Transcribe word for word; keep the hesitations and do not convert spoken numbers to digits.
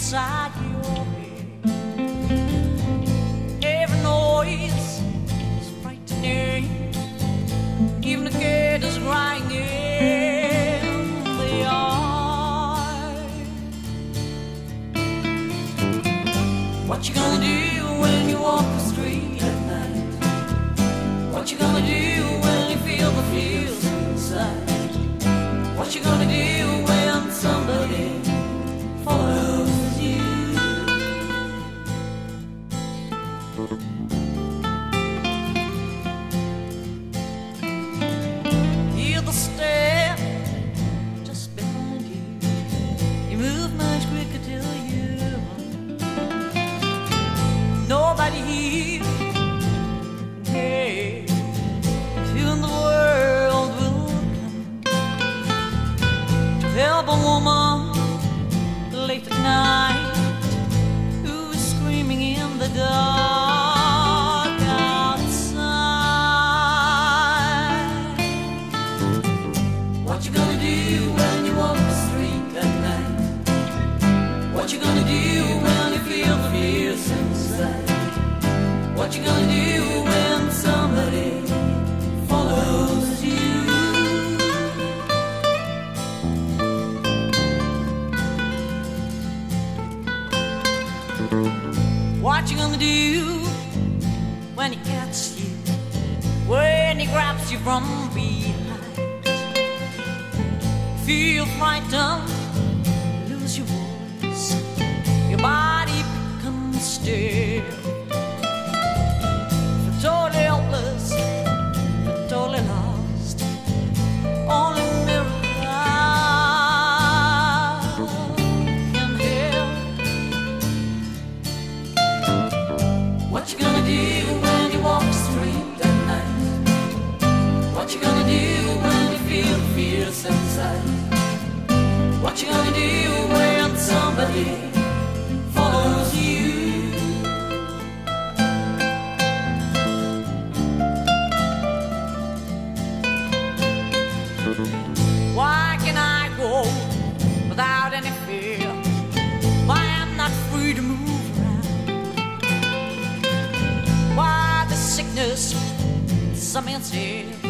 inside your head. Every noise is frightening, even the cat is crying in the yard. What you gonna do when you walk the street at night? What you gonna do when you feel the feels inside? What you gonna do when somebody follows you? Hear the step just behind you. You move much quicker till you nobody here. Hey, who in the world will come to help a woman late at night who's screaming in the dark outside? What you gonna do when you walk the street at night? What you gonna do when you feel the fears inside? What you gonna do when somebody follows you? What you gonna do when he catches you, when he grabs you from behind? Feel frightened, lose your voice, your body becomes still. You're totally helpless, you're totally lost. Only miracle can help. What you gonna do when you walk the street at night? What you gonna do when you feel the fears inside? What you gonna do when somebody follows you? Why can I go without any fear? Why am not free to move around? Why the sickness, some insist